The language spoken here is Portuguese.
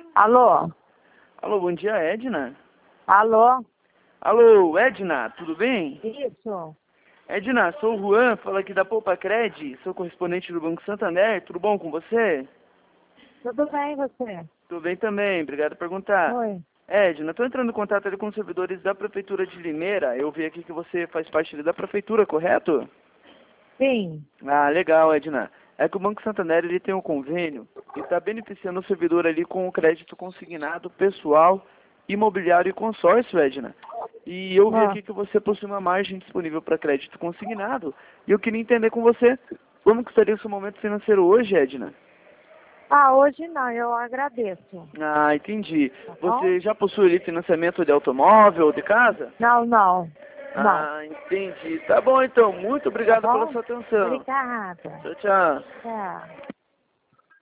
Alô? Alô, bom dia, Edna. Alô? Alô, Edna, tudo bem? Isso. Edna, sou o Juan, falo aqui da Poupa-Cred, sou correspondente do Banco Santander, tudo bom com você? Tudo bem, você? Tudo bem também, obrigado por perguntar. Oi. Edna, estou entrando em contato ali com os servidores da Prefeitura de Limeira, eu vi aqui que você faz parte ali da Prefeitura, correto? Sim. Ah, legal, Edna. É que o Banco Santander ele tem um convênio e está beneficiando o servidor ali com o crédito consignado pessoal, imobiliário e consórcio, Edna. E eu vi Ah, aqui que você possui uma margem disponível para crédito consignado e eu queria entender com você como que estaria o seu momento financeiro hoje, Edna. hoje não, eu agradeço. Ah, entendi. Tá bom? Você já possui ali financiamento de automóvel ou de casa? Não, não. Não. Ah, entendi. Tá bom então. Muito Tá obrigado pela bom? sua atenção. Obrigada. Tchau, tchau. Tchau.